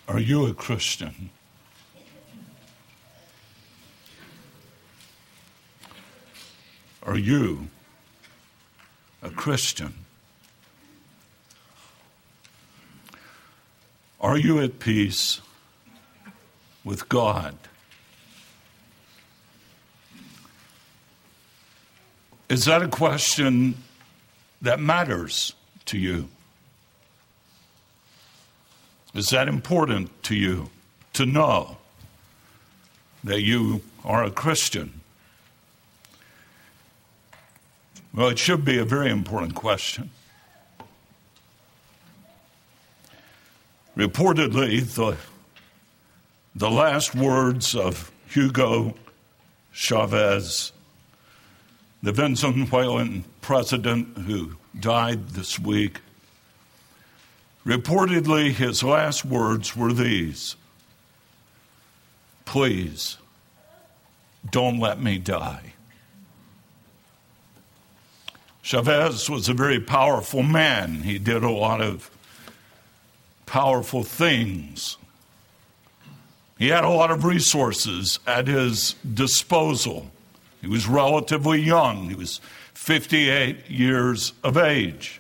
Are you a Christian? Are you a Christian? Are you at peace with God? Is that a question that matters to you? Is that important to you to know that you are a Christian? Well, it should be a very important question. Reportedly, the last words of Hugo Chavez, the Venezuelan president who died this week, reportedly his last words were these: "Please, don't let me die." Chavez was a very powerful man. He did a lot of powerful things. He had a lot of resources at his disposal. He was relatively young. He was 58 years of age.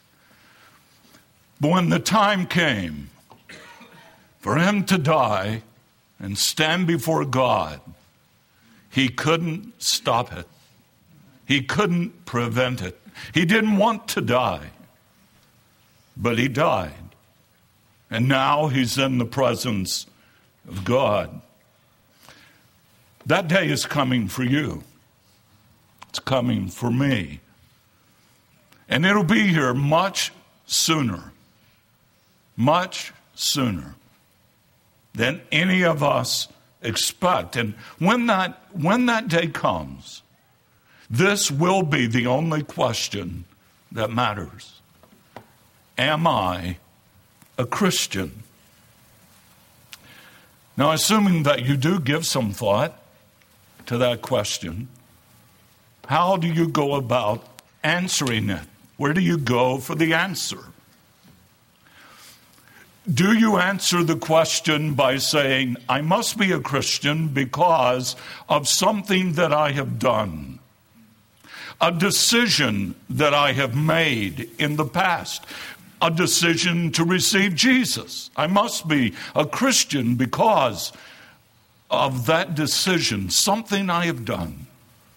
But when the time came for him to die and stand before God, he couldn't stop it. He couldn't prevent it. He didn't want to die, but he died. And now he's in the presence of God. That day is coming for you. It's coming for me. And it'll be here much sooner than any of us expect. And when that day comes, this will be the only question that matters. Am I a Christian? Now, assuming that you do give some thought to that question, how do you go about answering it? Where do you go for the answer? Do you answer the question by saying, I must be a Christian because of something that I have done, a decision that I have made in the past, a decision to receive Jesus? I must be a Christian because of that decision, something I have done.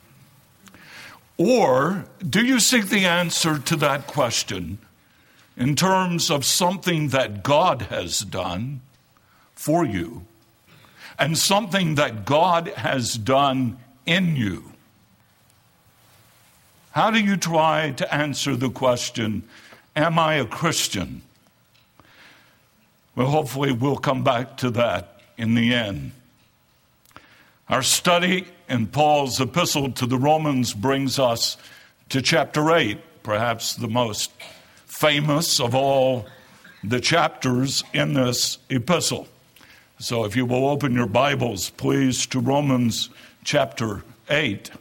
Or do you seek the answer to that question in terms of something that God has done for you and something that God has done in you? How do you try to answer the question, am I a Christian? Well, hopefully we'll come back to that in the end. Our study in Paul's epistle to the Romans brings us to chapter 8, perhaps the most famous of all the chapters in this epistle. So if you will open your Bibles, please, to Romans chapter 8.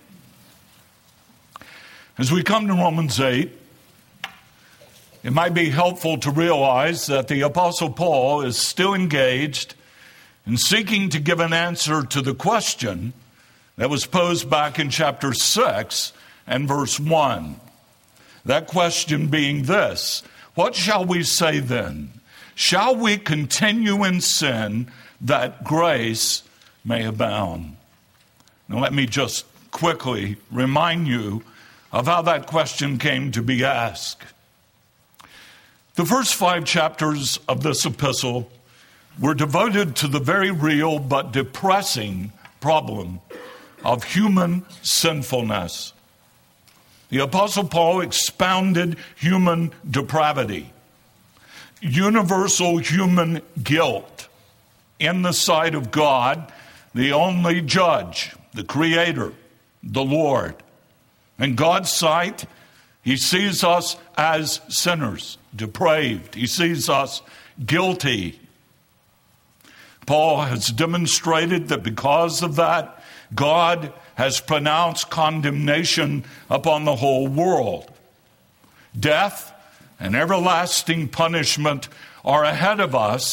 As we come to Romans 8, it might be helpful to realize that the Apostle Paul is still engaged in seeking to give an answer to the question that was posed back in chapter 6 and verse 1. That question being this: what shall we say then? Shall we continue in sin that grace may abound? Now let me just quickly remind you of how that question came to be asked. The first 5 chapters of this epistle were devoted to the very real but depressing problem of human sinfulness. The Apostle Paul expounded human depravity, universal human guilt in the sight of God, the only judge, the Creator, the Lord. In God's sight, He sees us as sinners, depraved. He sees us guilty. Paul has demonstrated that because of that, God has pronounced condemnation upon the whole world. Death and everlasting punishment are ahead of us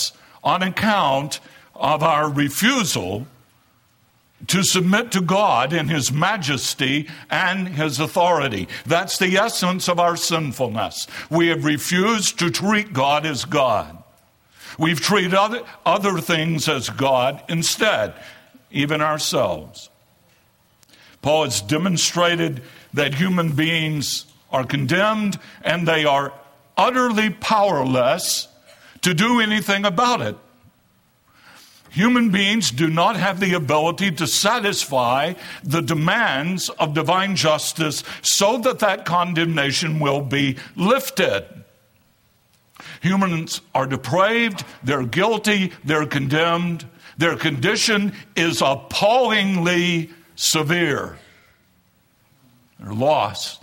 on account of our refusal to submit to God in His majesty and His authority. That's the essence of our sinfulness. We have refused to treat God as God. We've treated other things as God instead, even ourselves. Paul has demonstrated that human beings are condemned and they are utterly powerless to do anything about it. Human beings do not have the ability to satisfy the demands of divine justice so that condemnation will be lifted. Humans are depraved, they're guilty, they're condemned. Their condition is appallingly severe. They're lost.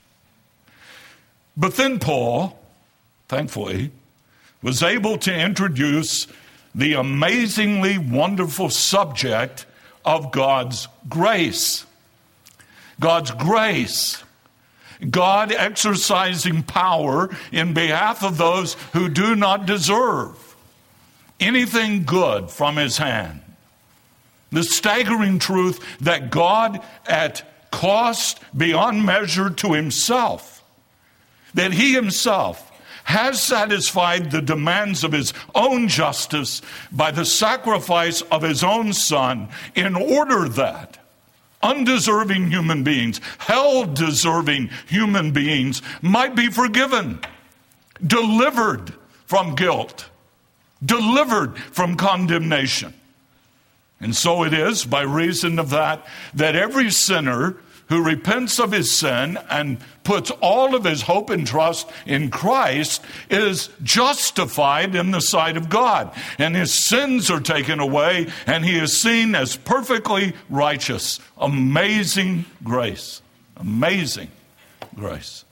But then Paul, thankfully, was able to introduce the amazingly wonderful subject of God's grace. God's grace. God exercising power in behalf of those who do not deserve anything good from His hand. The staggering truth that God, at cost beyond measure to Himself, that He Himself has satisfied the demands of His own justice by the sacrifice of His own Son in order that undeserving human beings, hell-deserving human beings, might be forgiven, delivered from guilt, delivered from condemnation. And so it is, by reason of that every sinner who repents of his sin and puts all of his hope and trust in Christ is justified in the sight of God. And his sins are taken away, and he is seen as perfectly righteous. Amazing grace. Amazing grace.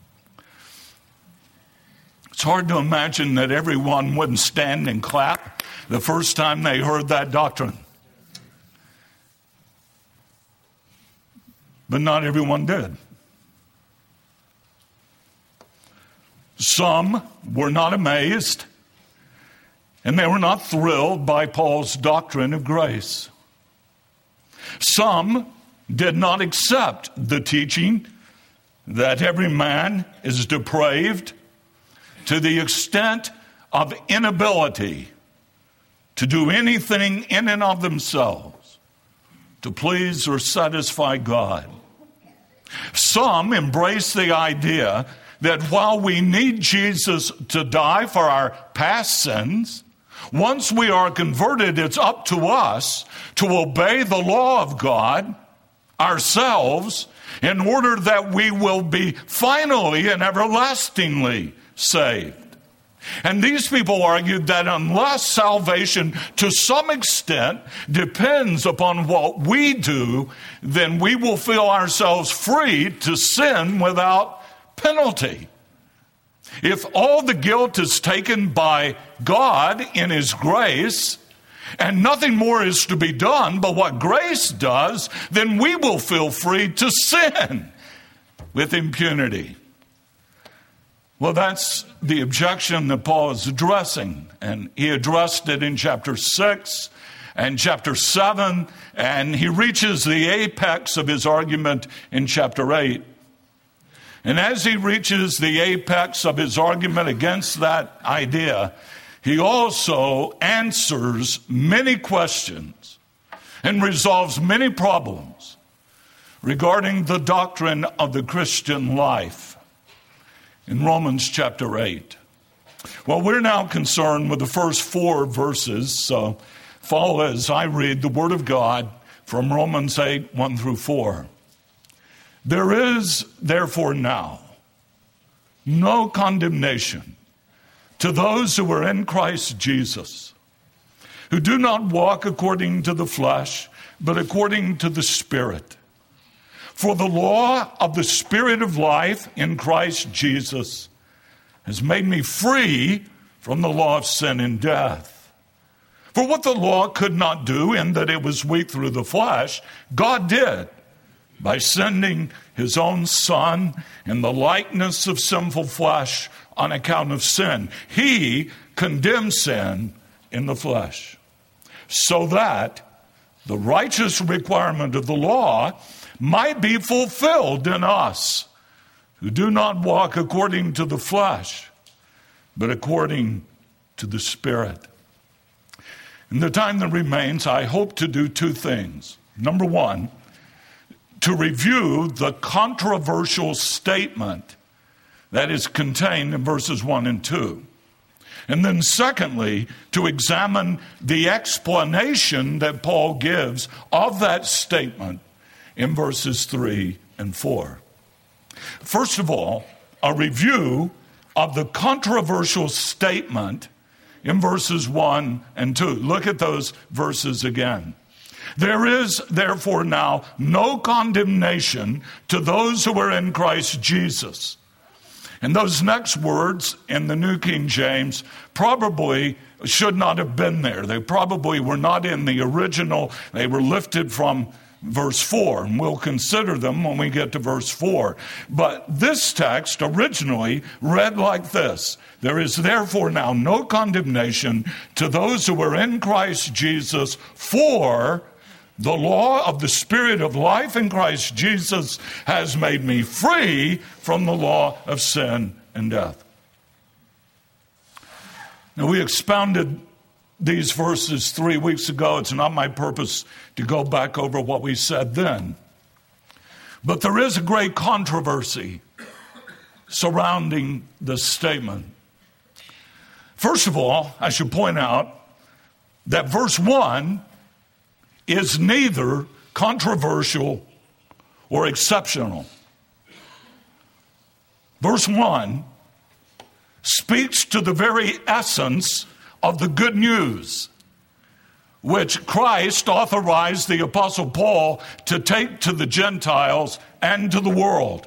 It's hard to imagine that everyone wouldn't stand and clap the first time they heard that doctrine. But not everyone did. Some were not amazed, and they were not thrilled by Paul's doctrine of grace. Some did not accept the teaching that every man is depraved to the extent of inability to do anything in and of themselves to please or satisfy God. Some embrace the idea that while we need Jesus to die for our past sins, once we are converted, it's up to us to obey the law of God ourselves in order that we will be finally and everlastingly saved. And these people argued that unless salvation to some extent depends upon what we do, then we will feel ourselves free to sin without penalty. If all the guilt is taken by God in His grace, and nothing more is to be done but what grace does, then we will feel free to sin with impunity. Well, that's the objection that Paul is addressing. And he addressed it in chapter 6 and chapter 7, and he reaches the apex of his argument in chapter 8. And as he reaches the apex of his argument against that idea, he also answers many questions and resolves many problems regarding the doctrine of the Christian life in Romans chapter 8. Well, we're now concerned with the first 4 verses, so follow as I read the Word of God from Romans 8, 1 through 4. There is, therefore, now no condemnation to those who are in Christ Jesus, who do not walk according to the flesh, but according to the Spirit. For the law of the Spirit of life in Christ Jesus has made me free from the law of sin and death. For what the law could not do, in that it was weak through the flesh, God did by sending His own Son in the likeness of sinful flesh on account of sin. He condemned sin in the flesh, so that the righteous requirement of the law might be fulfilled in us, who do not walk according to the flesh, but according to the Spirit. In the time that remains, I hope to do two things. Number one, to review the controversial statement that is contained in verses 1 and 2. And then secondly, to examine the explanation that Paul gives of that statement in verses 3 and 4. First of all, a review of the controversial statement in verses 1 and 2. Look at those verses again. There is therefore now no condemnation to those who are in Christ Jesus. And those next words in the New King James probably should not have been there. They probably were not in the original. They were lifted from verse 4, and we'll consider them when we get to verse 4. But this text originally read like this: there is therefore now no condemnation to those who are in Christ Jesus, for the law of the Spirit of life in Christ Jesus has made me free from the law of sin and death. Now, we expounded these verses 3 weeks ago. It's not my purpose to go back over what we said then. But there is a great controversy surrounding this statement. First of all, I should point out that verse 1 is neither controversial or exceptional. Verse 1 speaks to the very essence of the good news which Christ authorized the Apostle Paul to take to the Gentiles and to the world.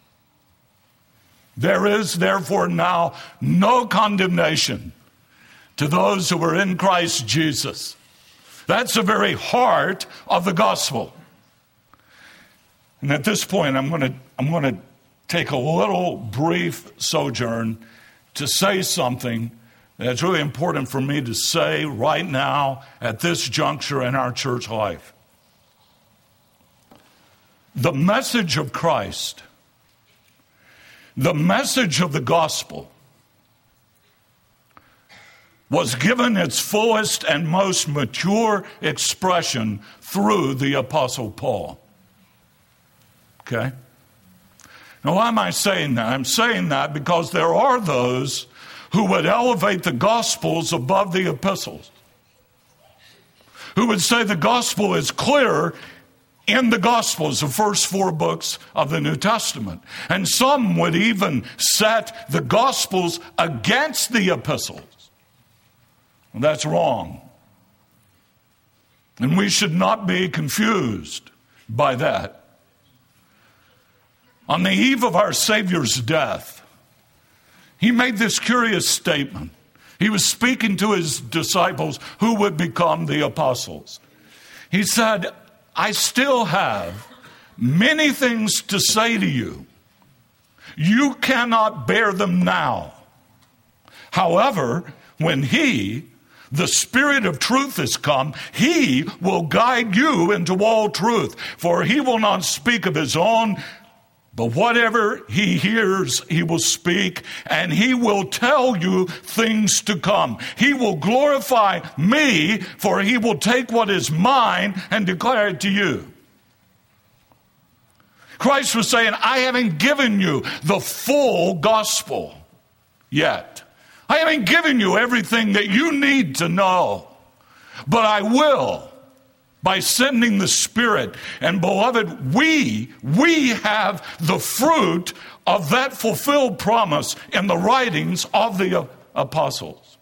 There is therefore now no condemnation to those who are in Christ Jesus. That's the very heart of the gospel. And at this point, I'm going to take a little brief sojourn to say something that's really important for me to say right now at this juncture in our church life. The message of Christ, the message of the gospel, was given its fullest and most mature expression through the Apostle Paul. Okay? Now, why am I saying that? I'm saying that because there are those who would elevate the Gospels above the epistles, who would say the gospel is clearer in the Gospels, the first 4 books of the New Testament. And some would even set the Gospels against the epistles. Well, that's wrong. And we should not be confused by that. On the eve of our Savior's death, he made this curious statement. He was speaking to his disciples who would become the apostles. He said, I still have many things to say to you. You cannot bear them now. However, when he, the Spirit of truth, is come, he will guide you into all truth. For he will not speak of his own, but whatever he hears, he will speak, and he will tell you things to come. He will glorify me, for he will take what is mine and declare it to you. Christ was saying, I haven't given you the full gospel yet. I haven't given you everything that you need to know, but I will by sending the Spirit. And beloved, we have the fruit of that fulfilled promise in the writings of the apostles.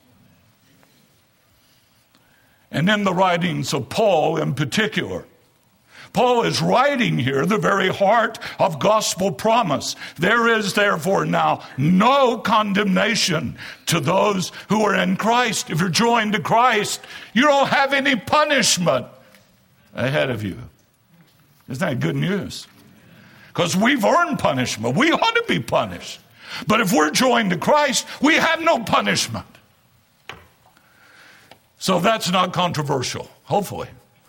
And in the writings of Paul in particular. Paul is writing here the very heart of gospel promise. There is therefore now no condemnation to those who are in Christ. If you're joined to Christ, you don't have any punishment ahead of you. Isn't that good news? Because we've earned punishment. We ought to be punished. But if we're joined to Christ, we have no punishment. So that's not controversial, hopefully.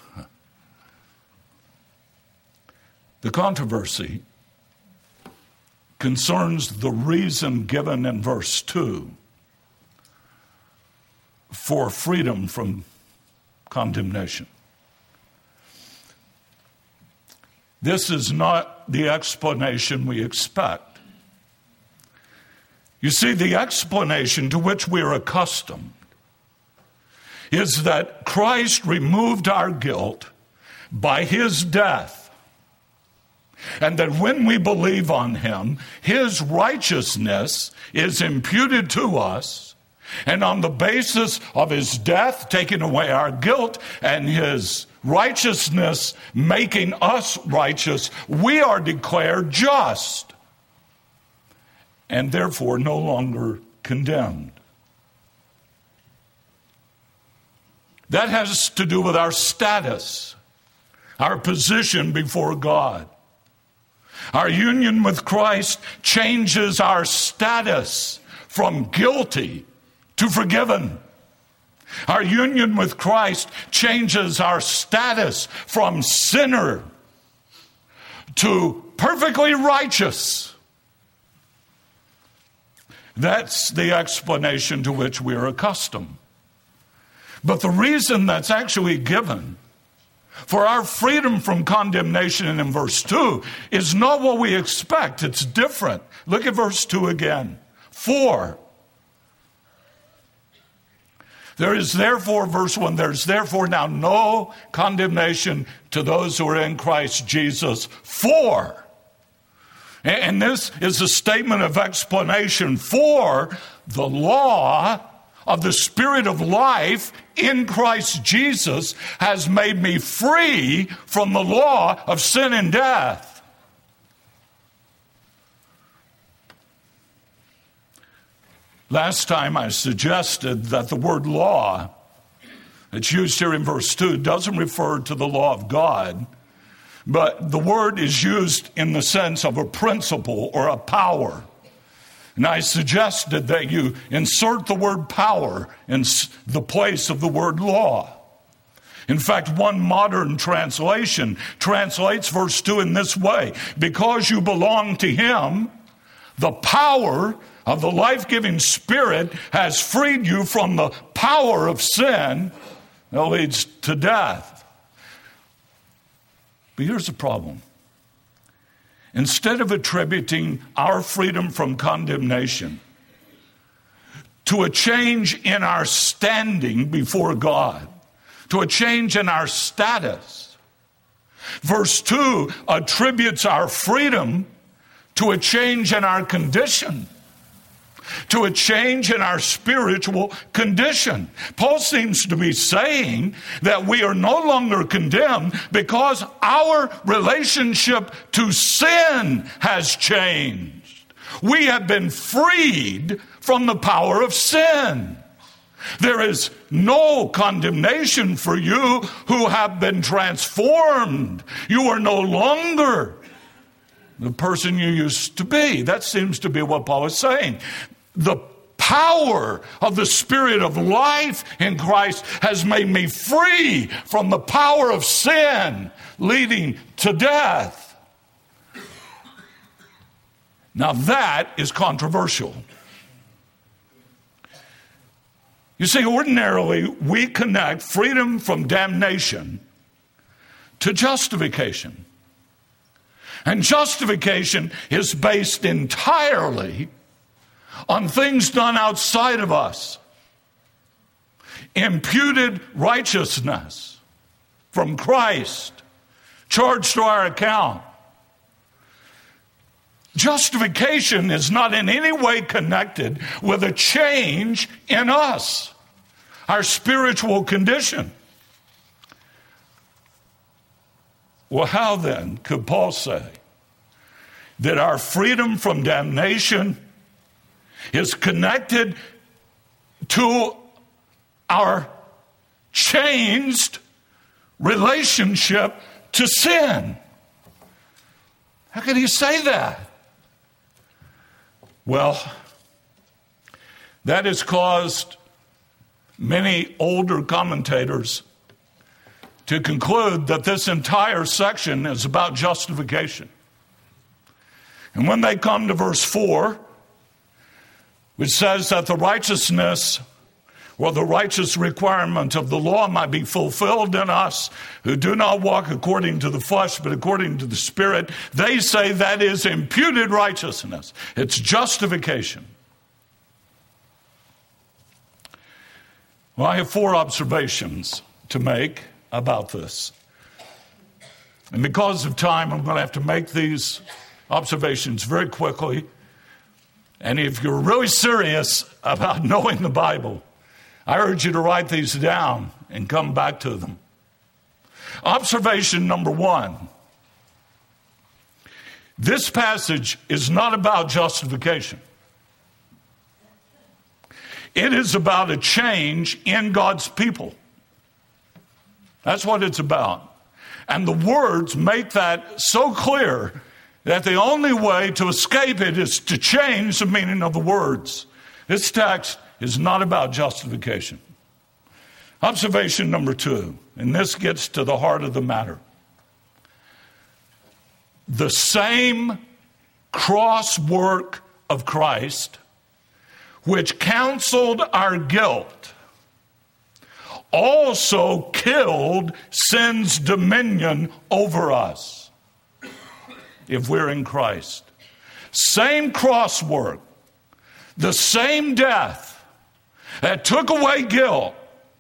The controversy concerns the reason given in verse 2 for freedom from condemnation. This is not the explanation we expect. You see, the explanation to which we are accustomed is that Christ removed our guilt by his death, and that when we believe on him, his righteousness is imputed to us, and on the basis of his death taking away our guilt and his righteousness making us righteous, we are declared just and therefore no longer condemned. That has to do with our status, our position before God. Our union with Christ changes our status from guilty to forgiven. Our union with Christ changes our status from sinner to perfectly righteous. That's the explanation to which we're accustomed. But the reason that's actually given for our freedom from condemnation in verse 2 is not what we expect. It's different. Look at verse 2 again. For there is therefore, verse 1, there's therefore now no condemnation to those who are in Christ Jesus. For, and this is a statement of explanation, for the law of the Spirit of life in Christ Jesus has made me free from the law of sin and death. Last time I suggested that the word law that's used here in verse 2 doesn't refer to the law of God, but the word is used in the sense of a principle or a power. And I suggested that you insert the word power in the place of the word law. In fact, one modern translation translates verse 2 in this way: because you belong to him, the power of the life-giving Spirit has freed you from the power of sin that leads to death. But here's the problem. Instead of attributing our freedom from condemnation to a change in our standing before God, to a change in our status, verse 2 attributes our freedom to a change in our condition, to a change in our spiritual condition. Paul seems to be saying that we are no longer condemned because our relationship to sin has changed. We have been freed from the power of sin. There is no condemnation for you who have been transformed. You are no longer the person you used to be. That seems to be what Paul is saying. The power of the Spirit of life in Christ has made me free from the power of sin leading to death. Now that is controversial. You see, ordinarily we connect freedom from damnation to justification. And justification is based entirely on things done outside of us. Imputed righteousness from Christ, charged to our account. Justification is not in any way connected with a change in us, our spiritual condition. Well, how then could Paul say that our freedom from damnation is connected to our changed relationship to sin? How can he say that? Well, that is caused many older commentators to conclude that this entire section is about justification. And when they come to verse 4, which says that the righteousness or the righteous requirement of the law might be fulfilled in us who do not walk according to the flesh but according to the Spirit, they say that is imputed righteousness. It's justification. Well, I have 4 observations to make about this. And because of time, I'm going to have to make these observations very quickly. And if you're really serious about knowing the Bible, I urge you to write these down and come back to them. Observation number 1. This passage is not about justification. It is about a change in God's people. That's what it's about. And the words make that so clear that the only way to escape it is to change the meaning of the words. This text is not about justification. Observation number 2, and this gets to the heart of the matter. The same cross work of Christ, which canceled our guilt, also killed sin's dominion over us, if we're in Christ. Same cross work, the same death that took away guilt,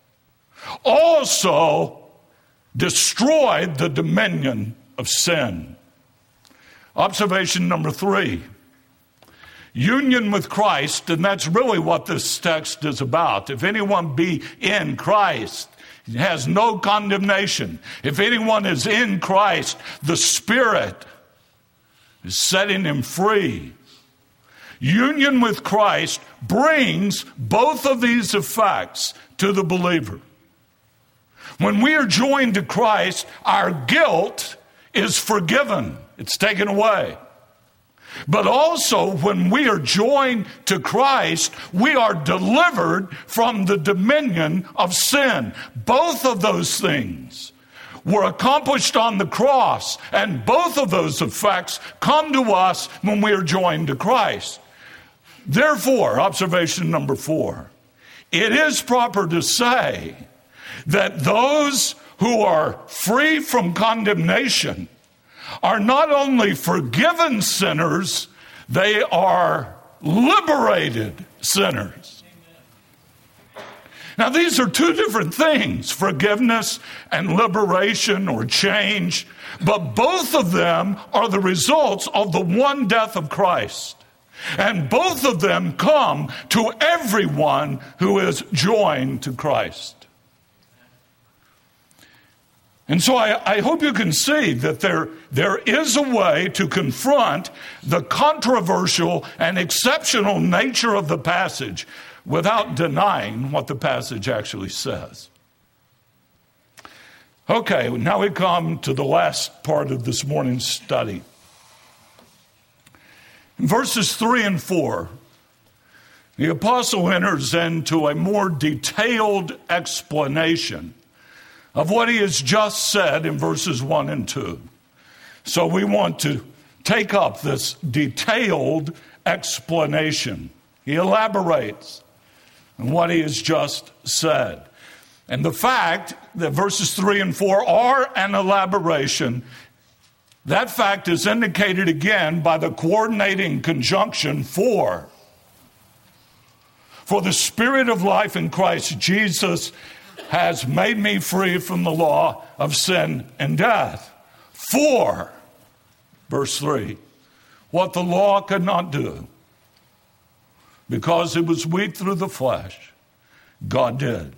also destroyed the dominion of sin. Observation number 3. Union with Christ, and that's really what this text is about. If anyone be in Christ, he has no condemnation. If anyone is in Christ, the Spirit is setting him free. Union with Christ brings both of these effects to the believer. When we are joined to Christ, our guilt is forgiven. It's taken away. But also, when we are joined to Christ, we are delivered from the dominion of sin. Both of those things were accomplished on the cross, and both of those effects come to us when we are joined to Christ. Therefore, observation number 4, it is proper to say that those who are free from condemnation are not only forgiven sinners, they are liberated sinners. Now, these are 2 different things, forgiveness and liberation or change, but both of them are the results of the one death of Christ. And both of them come to everyone who is joined to Christ. And so I hope you can see that there is a way to confront the controversial and exceptional nature of the passage without denying what the passage actually says. Okay, now we come to the last part of this morning's study. In verses 3 and 4, the apostle enters into a more detailed explanation of what he has just said in verses 1 and 2. So we want to take up this detailed explanation. He elaborates on what he has just said. And the fact that verses 3 and 4 are an elaboration, that fact is indicated again by the coordinating conjunction for. For the Spirit of life in Christ Jesus has made me free from the law of sin and death. For, verse 3, what the law could not do, because it was weak through the flesh, God did.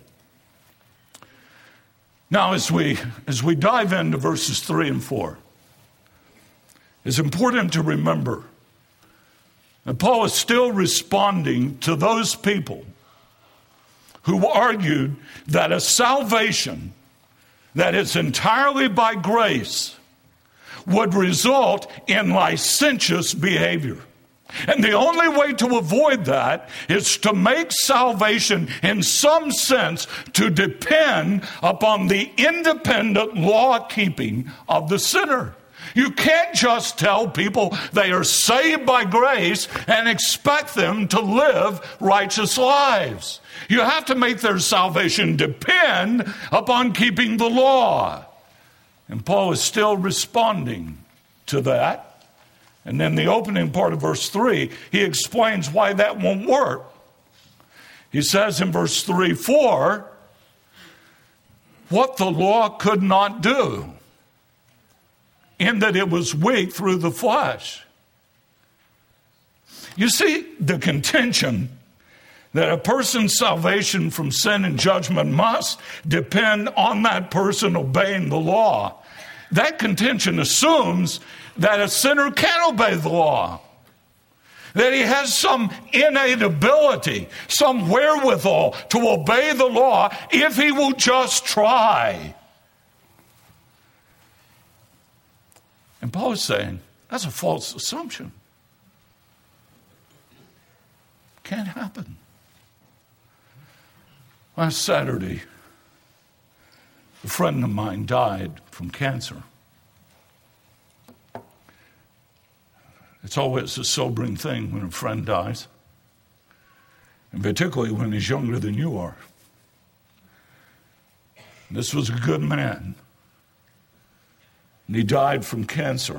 Now, as we dive into verses 3 and 4, it's important to remember that Paul is still responding to those people who argued that a salvation that is entirely by grace would result in licentious behavior. And the only way to avoid that is to make salvation, in some sense, to depend upon the independent law-keeping of the sinner. You can't just tell people they are saved by grace and expect them to live righteous lives. You have to make their salvation depend upon keeping the law. And Paul is still responding to that. And then the opening part of verse 3, he explains why that won't work. He says in verse 3, "For what the law could not do, in that it was weak through the flesh." You see, the contention that a person's salvation from sin and judgment must depend on that person obeying the law, that contention assumes that a sinner can obey the law, that he has some innate ability, some wherewithal to obey the law if he will just try. And Paul is saying that's a false assumption. Can't happen. Last Saturday, a friend of mine died from cancer. It's always a sobering thing when a friend dies, and particularly when he's younger than you are. This was a good man, and he died from cancer.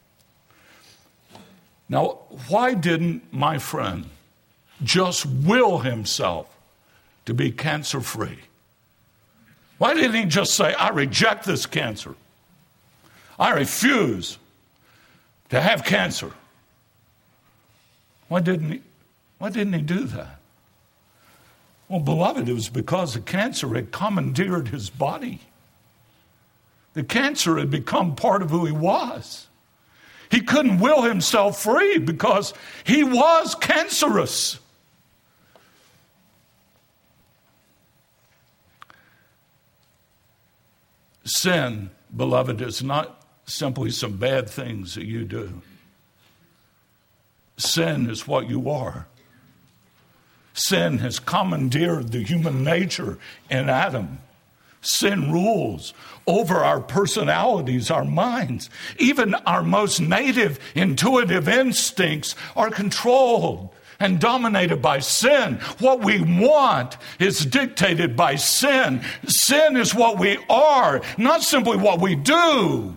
Now, why didn't my friend just will himself to be cancer-free? Why didn't he just say, "I reject this cancer. I refuse to have cancer"? Why didn't he do that? Well, beloved, it was because the cancer had commandeered his body. The cancer had become part of who he was. He couldn't will himself free because he was cancerous. Sin, beloved, is not simply some bad things that you do. Sin is what you are. Sin has commandeered the human nature in Adam. Sin rules over our personalities, our minds. Even our most native intuitive instincts are controlled and dominated by sin. What we want is dictated by sin. Sin is what we are, not simply what we do.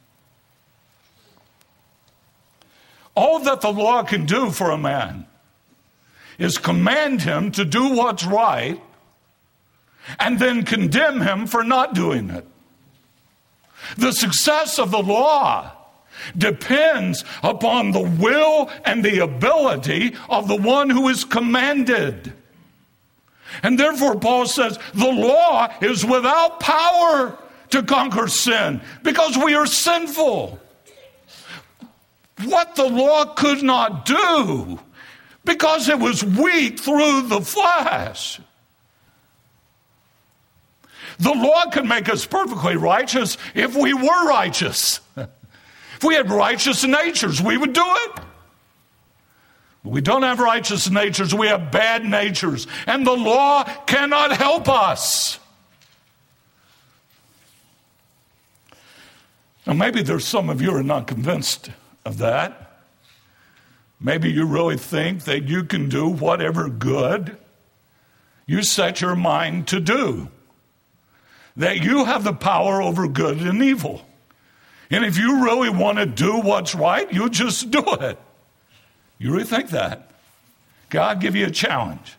All that the law can do for a man is command him to do what's right and then condemn him for not doing it. The success of the law depends upon the will and the ability of the one who is commanded. And therefore, Paul says, the law is without power to conquer sin because we are sinful. What the law could not do because it was weak through the flesh. The law can make us perfectly righteous if we were righteous. If we had righteous natures, we would do it. But we don't have righteous natures, we have bad natures, and the law cannot help us. Now, maybe there's some of you who are not convinced of that. Maybe you really think that you can do whatever good you set your mind to do, that you have the power over good and evil. And if you really want to do what's right, you just do it. You really think that? God give you a challenge.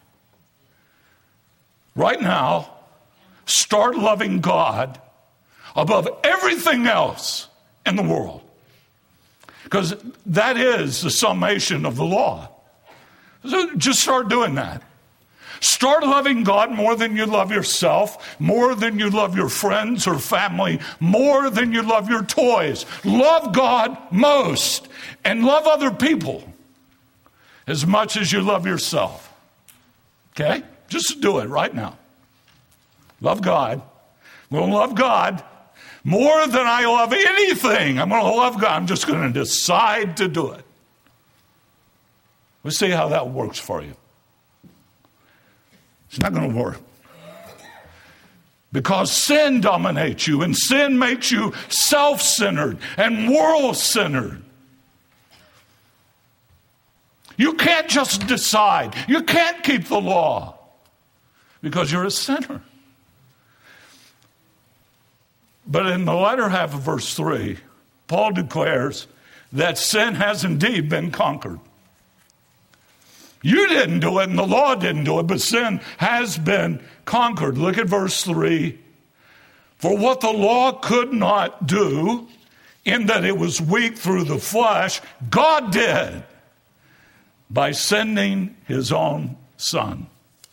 Right now, start loving God above everything else in the world. Because that is the summation of the law. So just start doing that. Start loving God more than you love yourself, more than you love your friends or family, more than you love your toys. Love God most and love other people as much as you love yourself. Okay? Just do it right now. Love God. I'm going to love God more than I love anything. I'm going to love God. I'm just going to decide to do it. Let's see how that works for you. It's not going to work. Because sin dominates you, and sin makes you self-centered and world-centered. You can't just decide. You can't keep the law because you're a sinner. But in the latter half of verse 3, Paul declares that sin has indeed been conquered. You didn't do it and the law didn't do it, but sin has been conquered. Look at verse 3. For what the law could not do, in that it was weak through the flesh, God did by sending his own Son.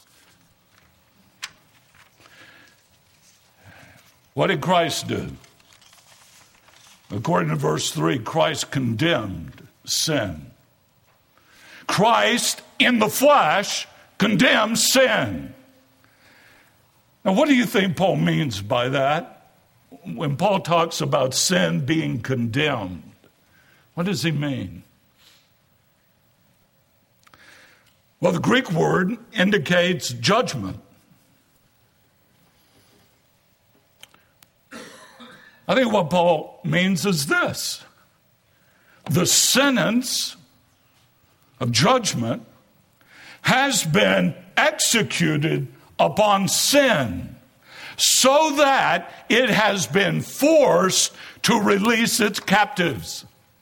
What did Christ do? According to verse 3, Christ condemned sin. Christ, in the flesh, condemns sin. Now, what do you think Paul means by that? When Paul talks about sin being condemned, what does he mean? Well, the Greek word indicates judgment. I think what Paul means is this. The sentence of judgment has been executed upon sin so that it has been forced to release its captives.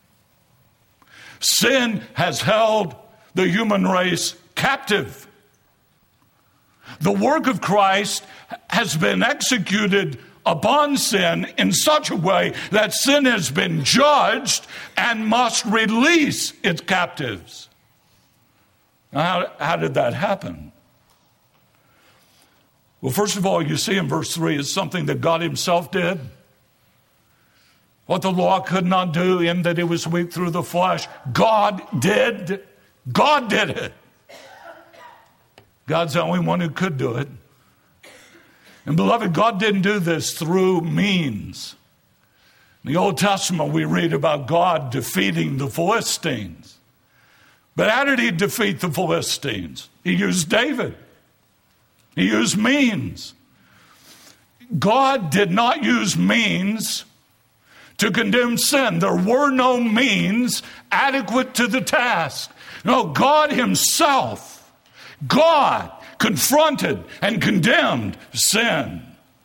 Sin has held the human race captive. The work of Christ has been executed upon sin in such a way that sin has been judged and must release its captives. Now, how did that happen? Well, first of all, you see in verse 3, it's something that God himself did. What the law could not do in that it was weak through the flesh, God did. God did it. God's the only one who could do it. And beloved, God didn't do this through means. In the Old Testament, we read about God defeating the Philistines. But how did he defeat the Philistines? He used David. He used means. God did not use means to condemn sin. There were no means adequate to the task. No, God himself, God confronted and condemned sin.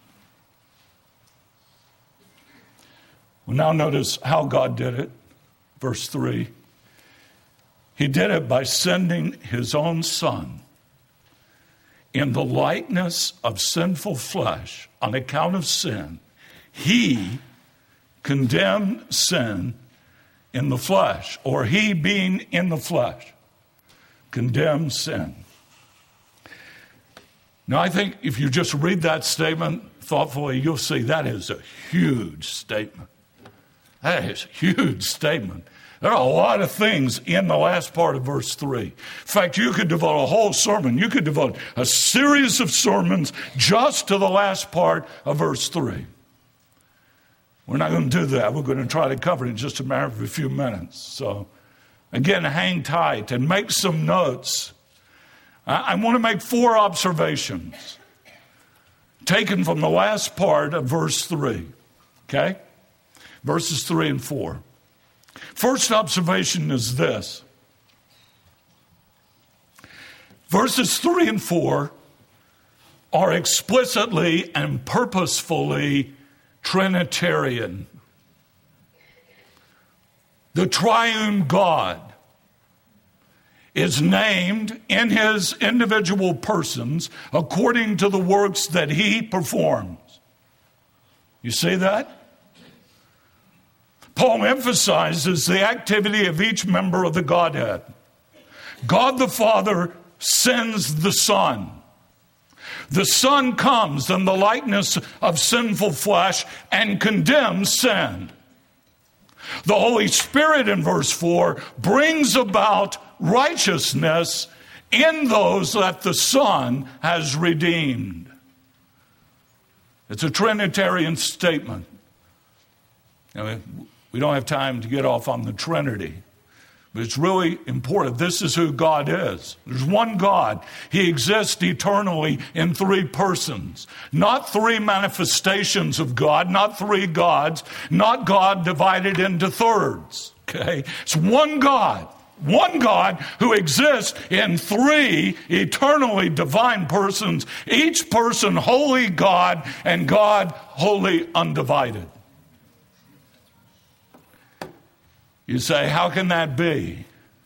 Well, now notice how God did it. Verse 3. He did it by sending his own Son in the likeness of sinful flesh on account of sin. He condemned sin in the flesh, or he being in the flesh, condemned sin. Now, I think if you just read that statement thoughtfully, you'll see that is a huge statement. That is a huge statement. There are a lot of things in the last part of verse 3. In fact, you could devote a whole sermon. You could devote a series of sermons just to the last part of verse 3. We're not going to do that. We're going to try to cover it in just a matter of a few minutes. So, again, hang tight and make some notes. I want to make 4 observations taken from the last part of verse 3. Okay? Verses 3 and 4. First observation is this. Verses 3 and 4 are explicitly and purposefully Trinitarian. The triune God is named in his individual persons according to the works that he performs. You see that? Paul emphasizes the activity of each member of the Godhead. God the Father sends the Son. The Son comes in the likeness of sinful flesh and condemns sin. The Holy Spirit in verse 4 brings about righteousness in those that the Son has redeemed. It's a Trinitarian statement. I mean, we don't have time to get off on the Trinity. But it's really important. This is who God is. There's one God. He exists eternally in three persons. Not three manifestations of God, not three gods, not God divided into thirds. Okay? It's one God. One God who exists in three eternally divine persons, each person wholly God and God wholly undivided. You say, how can that be?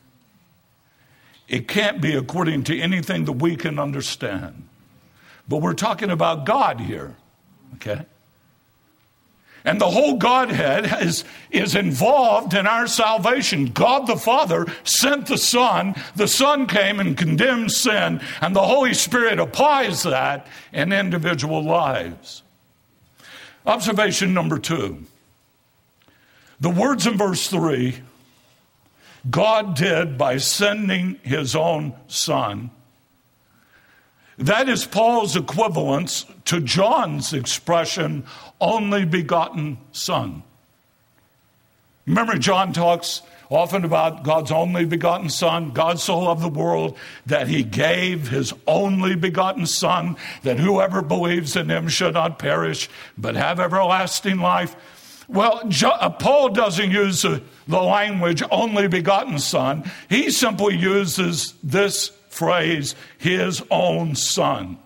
It can't be according to anything that we can understand. But we're talking about God here, okay? And the whole Godhead is involved in our salvation. God the Father sent the Son came and condemned sin, and the Holy Spirit applies that in individual lives. Observation number 2. The words in verse 3, God did by sending his own Son. That is Paul's equivalence to John's expression, only begotten Son. Remember, John talks often about God's only begotten Son. God so loved the world that he gave his only begotten Son, that whoever believes in him should not perish, but have everlasting life. Well, Paul doesn't use the language only begotten Son. He simply uses this phrase, his own Son.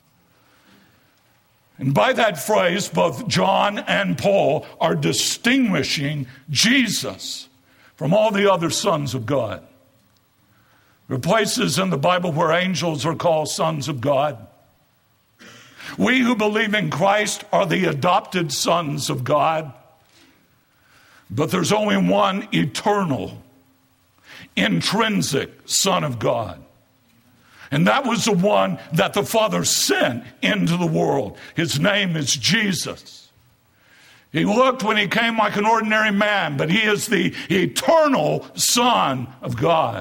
And by that phrase, both John and Paul are distinguishing Jesus from all the other sons of God. There are places in the Bible where angels are called sons of God. We who believe in Christ are the adopted sons of God. But there's only one eternal, intrinsic Son of God. And that was the one that the Father sent into the world. His name is Jesus. He looked when he came like an ordinary man, but he is the eternal Son of God.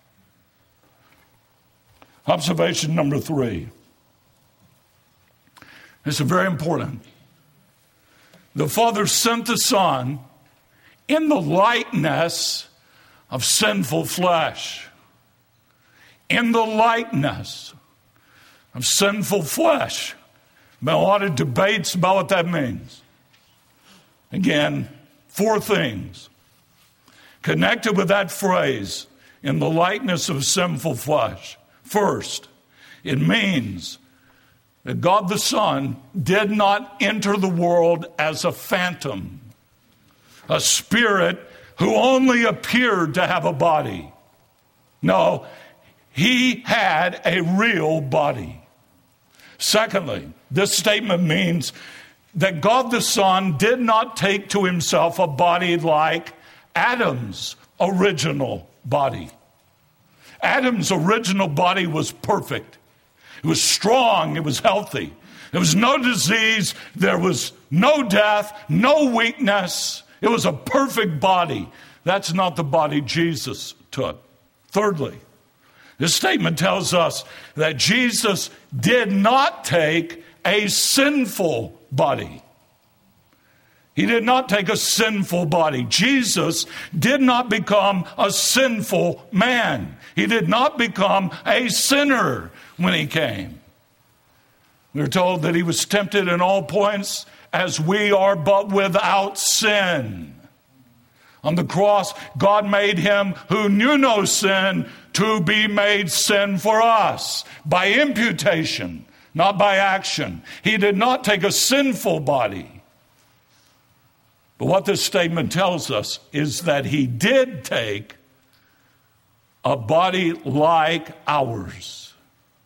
Observation number 3. This is very important. The Father sent the Son in the likeness of sinful flesh. In the likeness of sinful flesh. Been a lot of debates about what that means. Again, 4 things connected with that phrase, in the likeness of sinful flesh. First, it means that God the Son did not enter the world as a phantom, a spirit who only appeared to have a body. No, he had a real body. Secondly, this statement means that God the Son did not take to himself a body like Adam's original body. Adam's original body was perfect. It was strong. It was healthy. There was no disease. There was no death, no weakness. It was a perfect body. That's not the body Jesus took. Thirdly, this statement tells us that Jesus did not take a sinful body. He did not take a sinful body. Jesus did not become a sinful man. He did not become a sinner when he came. We're told that he was tempted in all points as we are, but without sin. On the cross, God made him who knew no sin to be made sin for us by imputation, not by action. He did not take a sinful body. But what this statement tells us is that he did take a body like ours.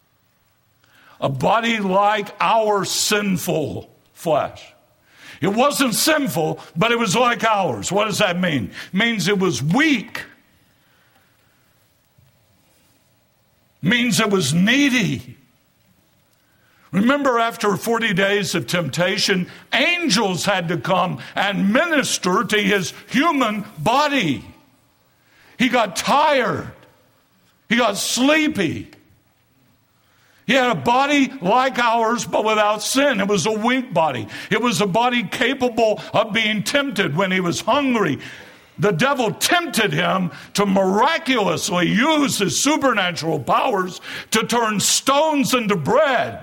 A body like our sinful flesh. It wasn't sinful, but it was like ours. What does that mean? It means it was weak. It means it was needy. Remember, after 40 days of temptation, angels had to come and minister to his human body. He got tired. He got sleepy. He had a body like ours, but without sin. It was a weak body. It was a body capable of being tempted when he was hungry, the devil tempted him to miraculously use his supernatural powers to turn stones into bread,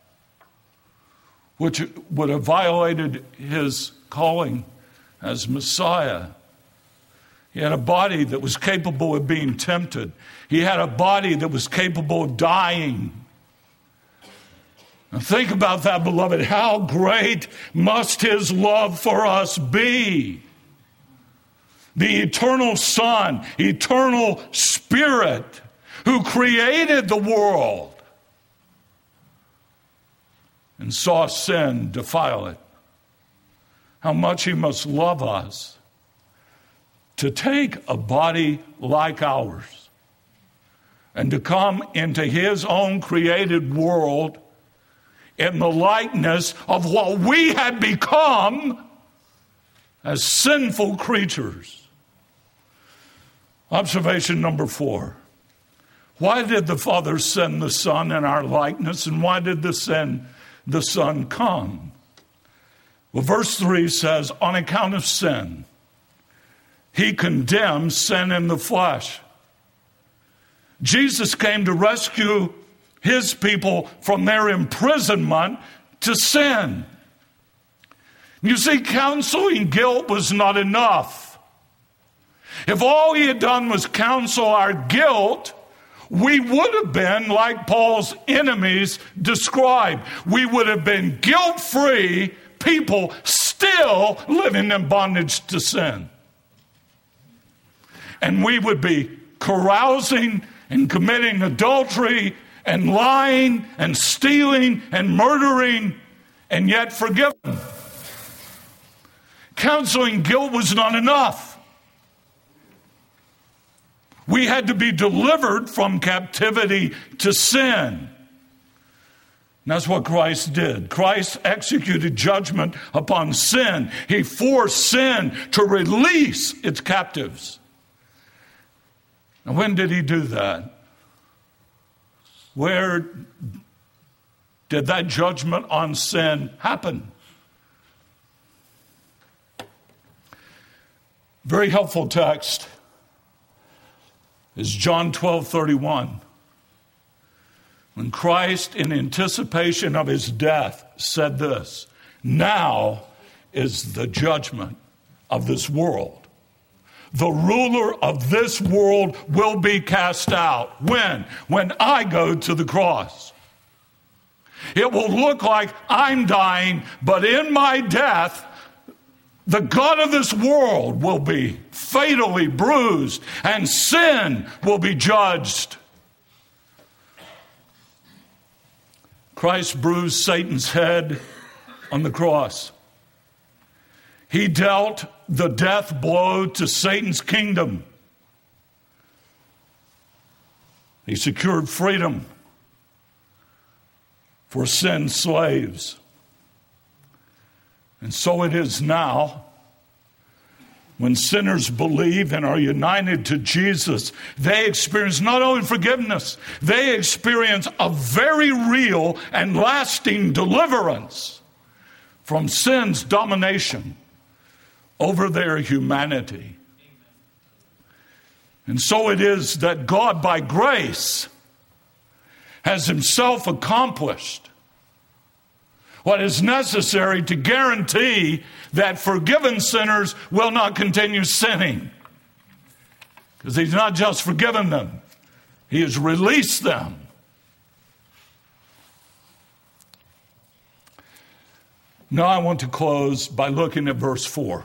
which would have violated his calling as Messiah. He had a body that was capable of being tempted. He had a body that was capable of dying. Now think about that, beloved. How great must his love for us be? The eternal Son, eternal Spirit, who created the world and saw sin defile it. How much he must love us to take a body like ours and to come into his own created world in the likeness of what we had become as sinful creatures. Observation number 4. Why did the Father send the Son in our likeness, and why did the Son come? Well, verse 3 says, on account of sin, he condemns sin in the flesh. Jesus came to rescue his people from their imprisonment to sin. You see, counseling guilt was not enough. If all he had done was counsel our guilt, we would have been like Paul's enemies described. We would have been guilt-free people still living in bondage to sin. And we would be carousing and committing adultery and lying and stealing and murdering and yet forgiven. Counseling guilt was not enough. We had to be delivered from captivity to sin. And that's what Christ did. Christ executed judgment upon sin. He forced sin to release its captives. And when did he do that? Where did that judgment on sin happen? Very helpful text is John 12:31. When Christ, in anticipation of his death, said this, now is the judgment of this world. The ruler of this world will be cast out. When? When I go to the cross. It will look like I'm dying, but in my death, the God of this world will be fatally bruised, and sin will be judged. Christ bruised Satan's head on the cross. He dealt the death blow to Satan's kingdom. He secured freedom for sin's slaves. And so it is now. When sinners believe and are united to Jesus, they experience not only forgiveness, they experience a very real and lasting deliverance from sin's domination over their humanity. And so it is that God, by grace, has himself accomplished what is necessary to guarantee that forgiven sinners will not continue sinning. Because he's not just forgiven them, he has released them. Now I want to close by looking at verse 4.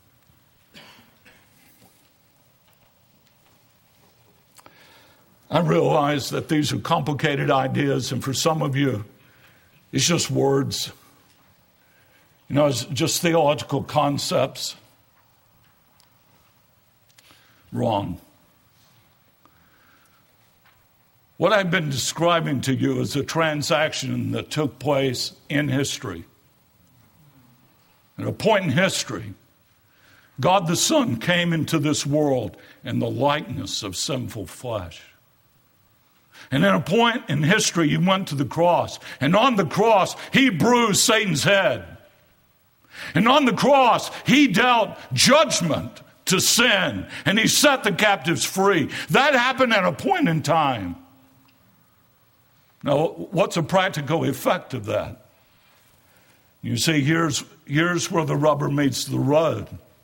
I realize that these are complicated ideas, and for some of you, it's just words. You know, it's just theological concepts. Wrong. What I've been describing to you is a transaction that took place in history. At a point in history, God the Son came into this world in the likeness of sinful flesh. And at a point in history, he went to the cross. And on the cross, he bruised Satan's head. And on the cross, he dealt judgment to sin, and he set the captives free. That happened at a point in time. Now, what's a practical effect of that? You see, here's where the rubber meets the road.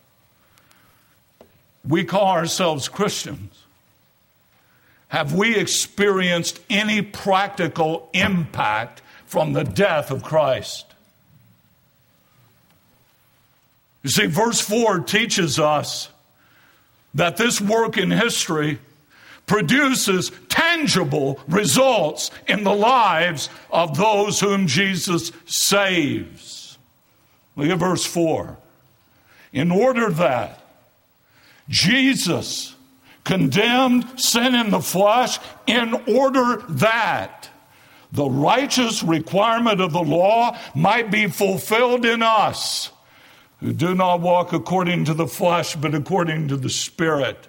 We call ourselves Christians. Have we experienced any practical impact from the death of Christ? You see, verse 4 teaches us that this work in history produces tangible results in the lives of those whom Jesus saves. Look at verse 4. In order that Jesus condemned sin in the flesh, in order that the righteous requirement of the law might be fulfilled in us, who do not walk according to the flesh, but according to the Spirit.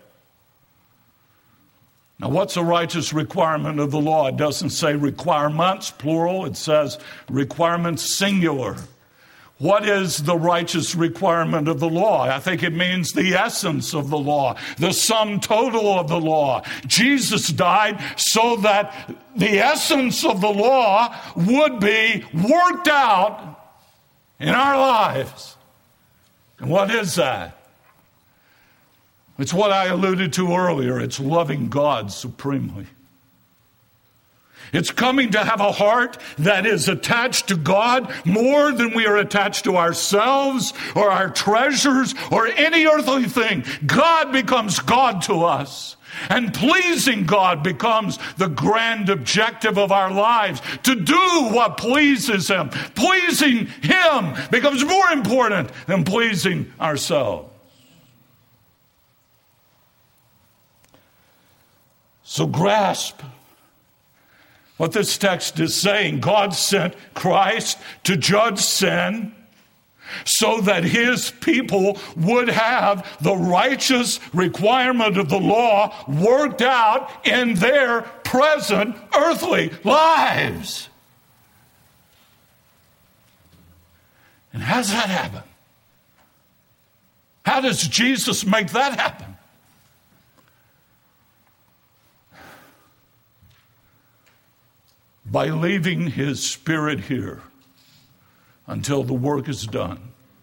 Now, what's a righteous requirement of the law? It doesn't say requirements, plural. It says requirements, singular. What is the righteous requirement of the law? I think it means the essence of the law, the sum total of the law. Jesus died so that the essence of the law would be worked out in our lives. And what is that? It's what I alluded to earlier. It's loving God supremely. It's coming to have a heart that is attached to God more than we are attached to ourselves or our treasures or any earthly thing. God becomes God to us. And pleasing God becomes the grand objective of our lives. To do what pleases Him. Pleasing Him becomes more important than pleasing ourselves. So grasp what this text is saying. God sent Christ to judge sin so that His people would have the righteous requirement of the law worked out in their present earthly lives. And how does that happen? How does Jesus make that happen? By leaving His Spirit here until the work is done.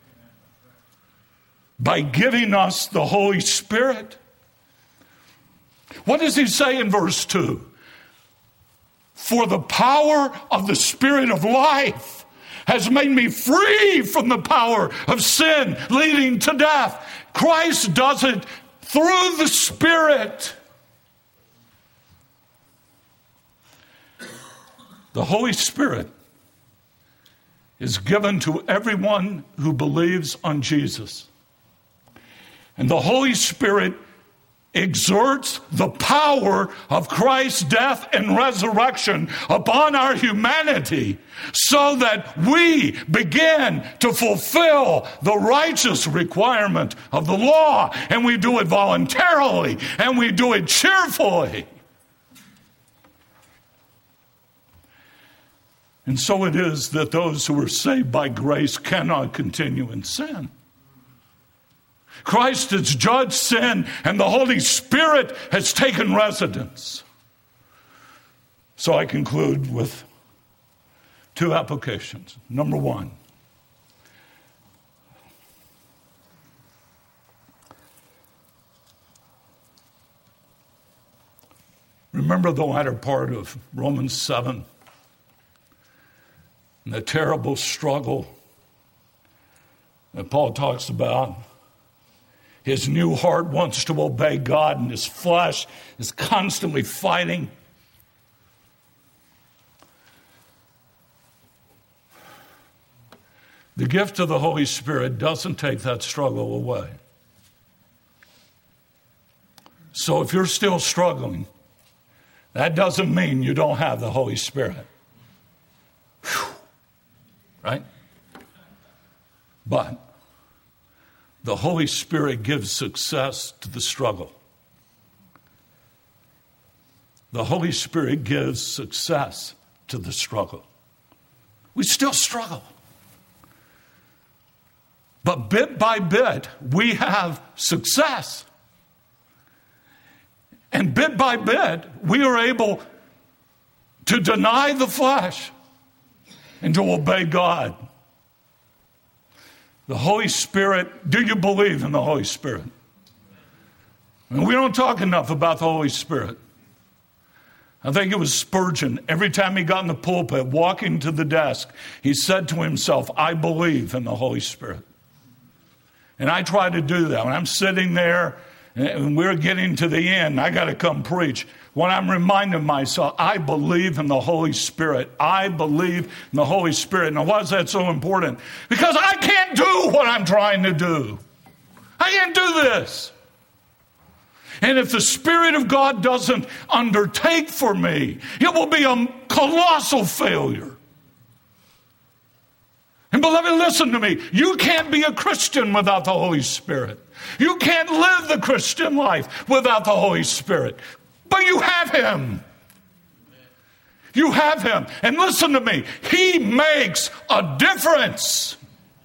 By giving us the Holy Spirit. What does He say in verse 2? For the power of the Spirit of life has made me free from the power of sin leading to death. Christ does it through the Spirit. The Holy Spirit is given to everyone who believes on Jesus. And the Holy Spirit exerts the power of Christ's death and resurrection upon our humanity so that we begin to fulfill the righteous requirement of the law. And we do it voluntarily, and we do it cheerfully. And so it is that those who are saved by grace cannot continue in sin. Christ has judged sin, and the Holy Spirit has taken residence. So I conclude with two applications. Number one, remember the latter part of Romans 7. And the terrible struggle that Paul talks about. His new heart wants to obey God, and his flesh is constantly fighting. The gift of the Holy Spirit doesn't take that struggle away. So if you're still struggling, that doesn't mean you don't have the Holy Spirit. Whew. Right? But the Holy Spirit gives success to the struggle. The Holy Spirit gives success to the struggle. We still struggle. But bit by bit, we have success. And bit by bit, we are able to deny the flesh and to obey God. The Holy Spirit, do you believe in the Holy Spirit? And we don't talk enough about the Holy Spirit. I think it was Spurgeon. Every time he got in the pulpit, walking to the desk, he said to himself, I believe in the Holy Spirit. And I try to do that. When I'm sitting there and we're getting to the end, I got to come preach. When I'm reminding myself, I believe in the Holy Spirit. I believe in the Holy Spirit. Now, why is that so important? Because I can't do what I'm trying to do. I can't do this. And if the Spirit of God doesn't undertake for me, it will be a colossal failure. And beloved, listen to me. You can't be a Christian without the Holy Spirit. You can't live the Christian life without the Holy Spirit. But you have Him. You have Him. And listen to me. He makes a difference.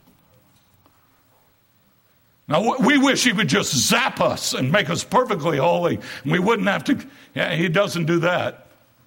Now, we wish He would just zap us and make us perfectly holy. And we wouldn't have to. Yeah, He doesn't do that.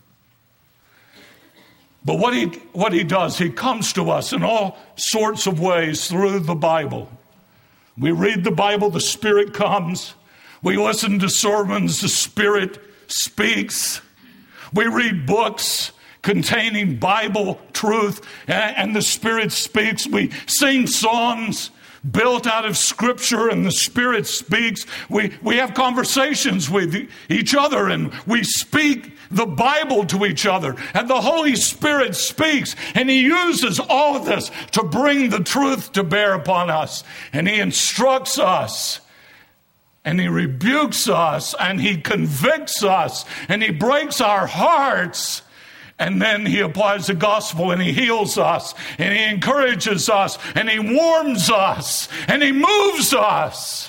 But what he does, He comes to us in all sorts of ways through the Bible. We read the Bible, the Spirit comes. We listen to sermons, the Spirit speaks. We read books containing Bible truth, and the Spirit speaks. We sing songs built out of Scripture, and the Spirit speaks. We have conversations with each other, and we speak the Bible to each other. And the Holy Spirit speaks, and He uses all of this to bring the truth to bear upon us. And He instructs us, and He rebukes us, and He convicts us, and He breaks our hearts. And then He applies the gospel, and He heals us, and He encourages us, and He warms us, and He moves us.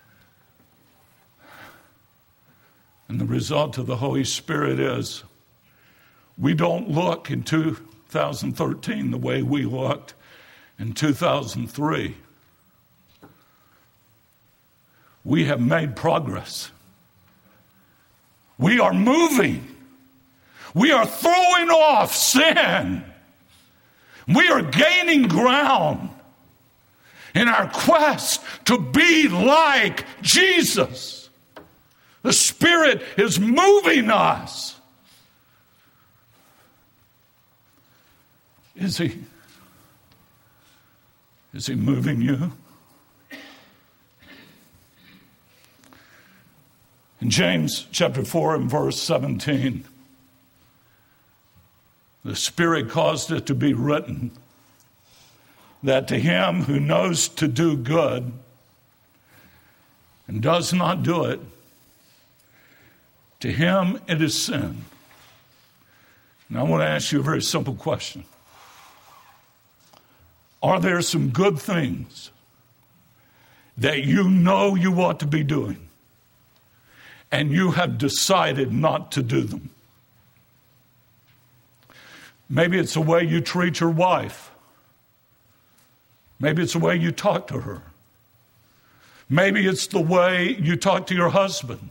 And the result of the Holy Spirit is we don't look in 2013 the way we looked in 2003. We have made progress. We are moving. We are throwing off sin. We are gaining ground in our quest to be like Jesus. The Spirit is moving us. Is He moving you? In James chapter 4 and verse 17, the Spirit caused it to be written that to him who knows to do good and does not do it, to him it is sin. And I want to ask you a very simple question. Are there some good things that you know you ought to be doing, and you have decided not to do them? Maybe it's the way you treat your wife. Maybe it's the way you talk to her. Maybe it's the way you talk to your husband.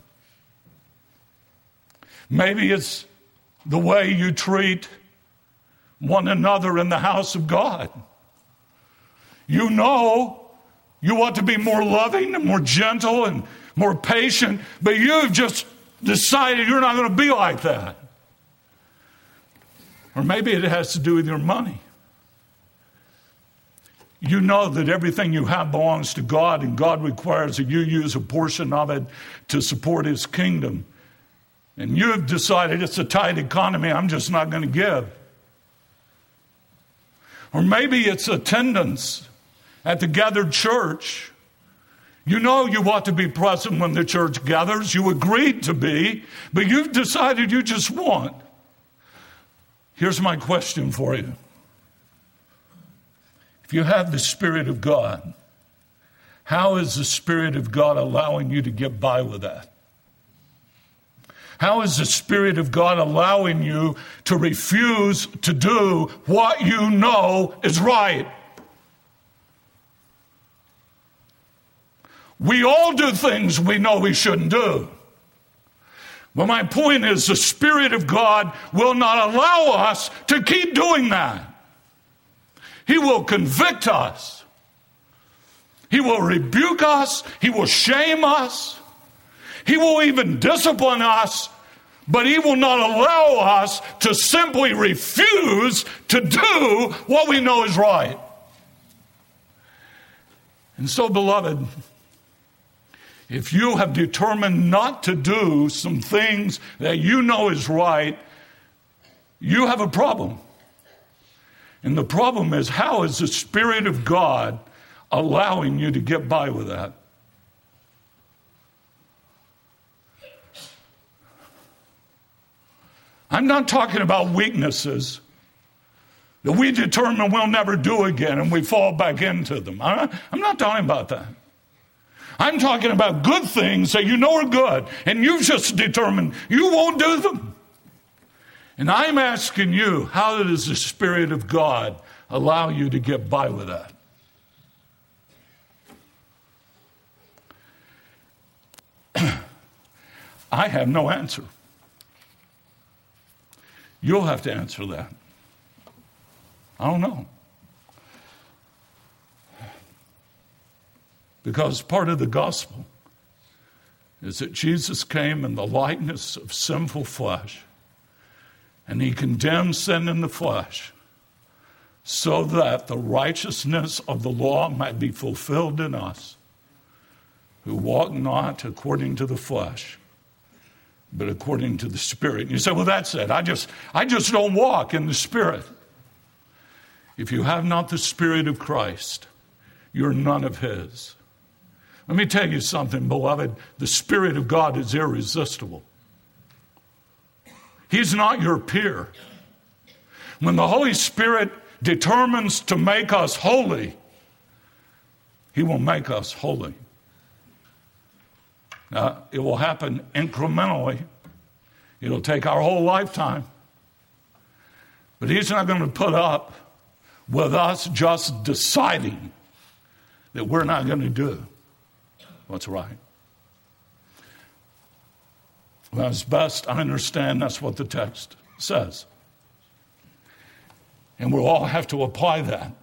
Maybe it's the way you treat one another in the house of God. You know you ought to be more loving and more gentle and more patient, but you've just decided you're not going to be like that. Or maybe it has to do with your money. You know that everything you have belongs to God, and God requires that you use a portion of it to support His kingdom. And you've decided it's a tight economy, I'm just not going to give. Or maybe it's attendance at the gathered church. You know you ought to be present when the church gathers. You agreed to be, but you've decided you just won't. Here's my question for you. If you have the Spirit of God, how is the Spirit of God allowing you to get by with that? How is the Spirit of God allowing you to refuse to do what you know is right? We all do things we know we shouldn't do. But my point is, the Spirit of God will not allow us to keep doing that. He will convict us. He will rebuke us. He will shame us. He will even discipline us. But he will not allow us to simply refuse to do what we know is right. And so, beloved, if you have determined not to do some things that you know is right, you have a problem. And the problem is, how is the Spirit of God allowing you to get by with that? I'm not talking about weaknesses that we determine we'll never do again and we fall back into them. I'm not talking about that. I'm talking about good things that you know are good, and you've just determined you won't do them. And I'm asking you, how does the Spirit of God allow you to get by with that? I have no answer. You'll have to answer that. I don't know. Because part of the gospel is that Jesus came in the likeness of sinful flesh, and he condemned sin in the flesh so that the righteousness of the law might be fulfilled in us, who walk not according to the flesh, but according to the Spirit. And you say, well, that's it. I just don't walk in the Spirit. If you have not the Spirit of Christ, you're none of his. Let me tell you something, beloved. The Spirit of God is irresistible. He's not your peer. When the Holy Spirit determines to make us holy, he will make us holy. Now, it will happen incrementally. It'll take our whole lifetime. But he's not going to put up with us just deciding that we're not going to do what's right. Well, as best I understand, that's what the text says. And we'll all have to apply that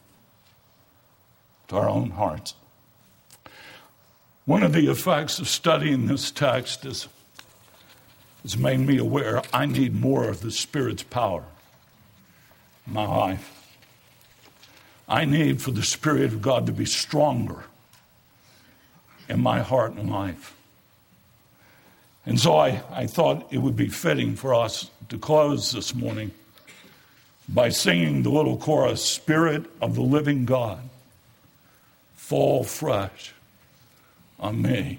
to our own hearts. One of the effects of studying this text is it's made me aware I need more of the Spirit's power in my life. I need for the Spirit of God to be stronger in my heart and life. And so I thought it would be fitting for us to close this morning by singing the little chorus, Spirit of the living God, fall fresh on me.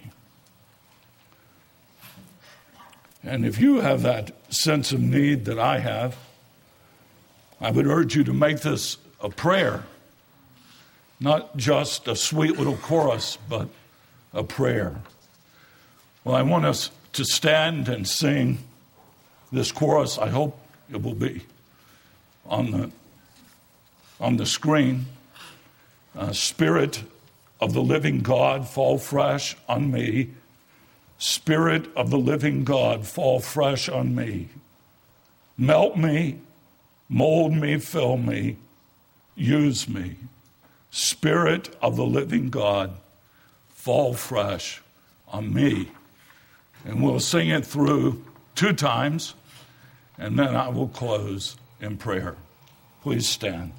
And if you have that sense of need that I have, I would urge you to make this a prayer, not just a sweet little chorus, but a prayer. Well, I want us to stand and sing this chorus. I hope it will be on the screen. Spirit of the living God, fall fresh on me. Spirit of the living God, fall fresh on me. Melt me, mold me, fill me, use me. Spirit of the living God, fall fresh on me. And we'll sing it through 2 times, and then I will close in prayer. Please stand.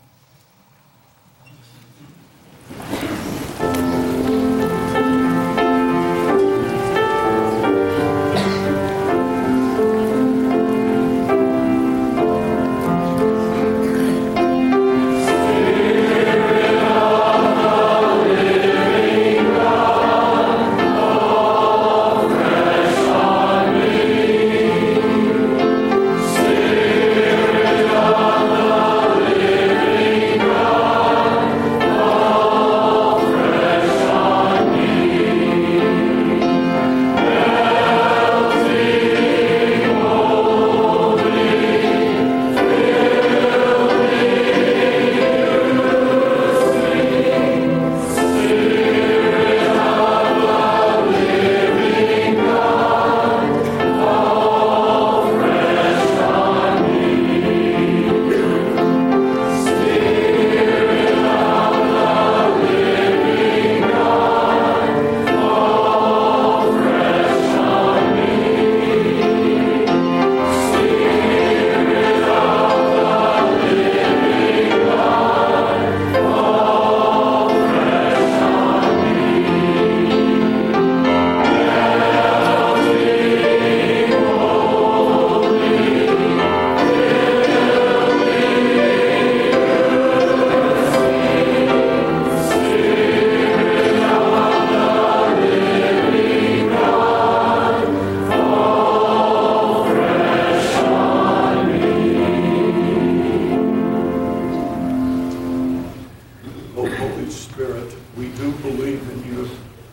Oh, Holy Spirit, we do believe in you.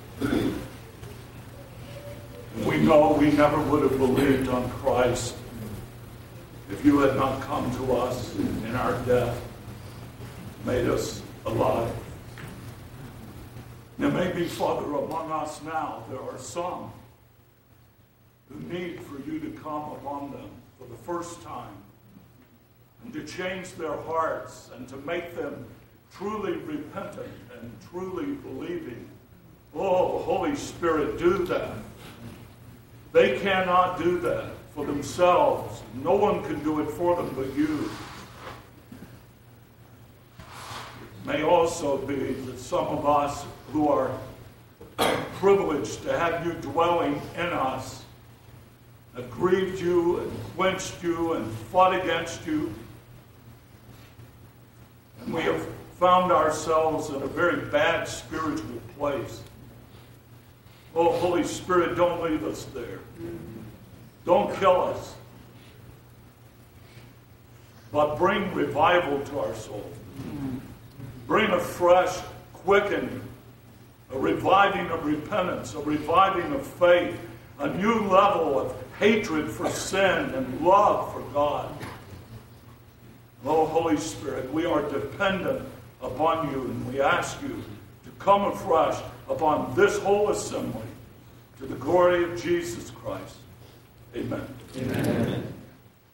We know we never would have believed on Christ if you had not come to us in our death, made us alive. There may be, Father, among us now, there are some who need for you to come upon them for the first time and to change their hearts and to make them truly repentant and truly believing. Oh, Holy Spirit, do that. They cannot do that for themselves. No one can do it for them but you. It may also be that some of us who are privileged to have you dwelling in us have grieved you and quenched you and fought against you. And we have found ourselves in a very bad spiritual place. Oh, Holy Spirit, don't leave us there. Don't kill us. But bring revival to our souls. Bring a fresh quickening, a reviving of repentance, a reviving of faith, a new level of hatred for sin and love for God. Oh, Holy Spirit, we are dependent upon you, and we ask you to come afresh upon this whole assembly to the glory of Jesus Christ. Amen. Amen.